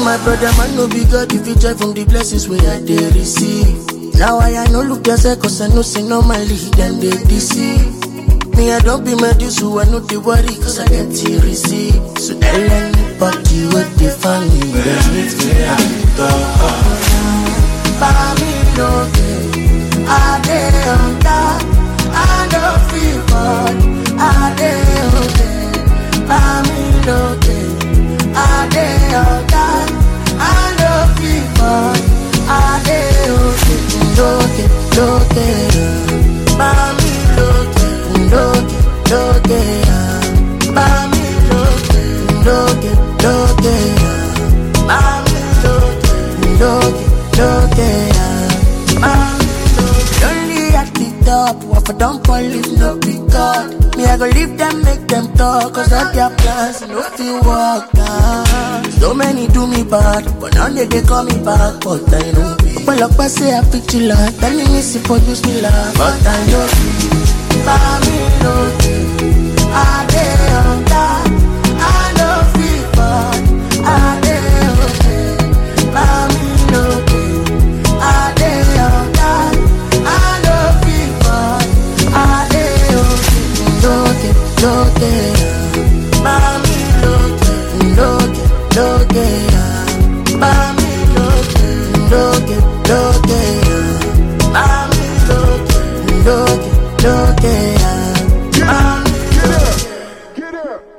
my brother, man, no be God. If you joy from the blessings where I did receive. Now I no look yourself, cause I know say normally them they deceive. Me, I don't be mad, so I know they worry, cause I get to receive. So tell anybody what they find me, they meet me at the door. Family, okay, I dey on that, I don't feel good, I dey okay. Family, okay, I dey on that, I don't feel good, I dey okay. Loke, mami loke, mami loke, mami loke, mami loke. Only at the top, what for don't police no be God. Me I go leave them, make them talk, cause all their plans no feel work out. So many do me bad, but now they call me back, but I know. Well, up I say I pick you like, telling me si produce me love, but I know. Family, I dey on that.